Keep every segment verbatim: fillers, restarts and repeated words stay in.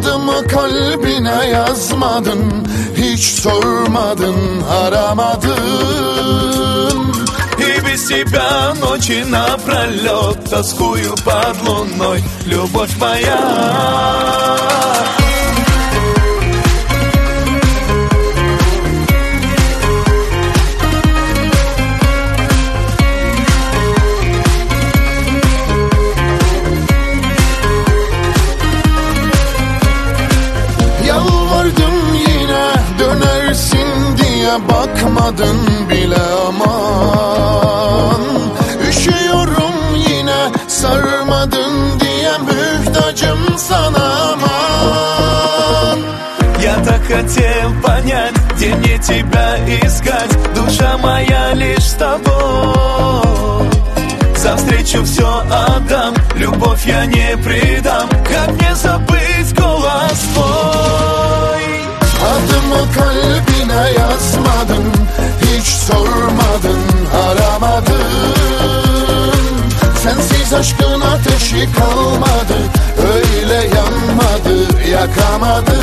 Adımı kalbine yazmadın, hiç sormadın, aramadın. И без тебя ночи напролет тоскую под луной, любовь моя. Yalvardım yine dönersin diye, bakmadın bile aman. Üşüyorum yine sarmadın diye, mühtacım sana aman. Я так хотел понять, где мне тебя искать, душа моя лишь с тобой. За встречу все отдам, любовь я не предам, как мне забыть голос твой? Adımı kalbine yazmadın, hiç sormadın, aramadın. Sensiz aşkın ateşi kalmadı, öyle yanmadı, yakamadı.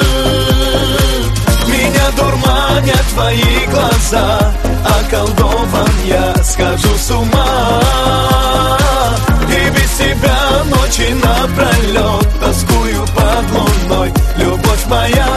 Меня дурманят твои глаза, околдован я, схожу с ума. И без тебя ночи напролет тоскую под луной, любовь моя.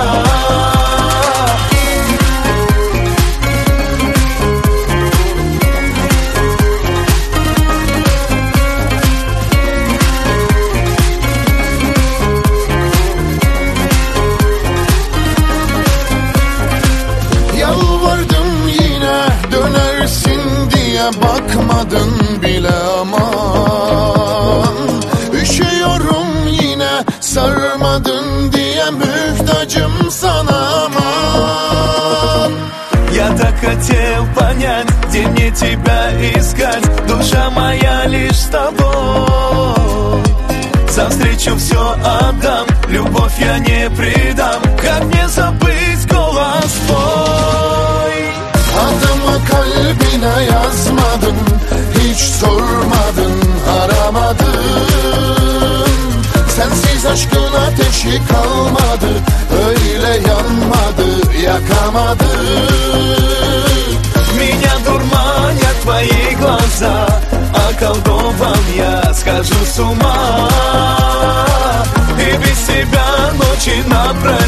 Bakmadın bile aman. Üşüyorum yine sarmadın diye, mühtacım sana aman. Я так хотел понять, где мне тебя искать, душа моя лишь с тобой. За встречу все отдам, любовь я не предам, как мне забыть голос твой? Adımı kalbine yazmadın, hiç sormadın, aramadın. Sensiz aşkın ateşi kalmadı, öyle yanmadı, yakamadı. Меня дурманят твои глаза, околдован я, схожу с ума. И без тебя ночи напролет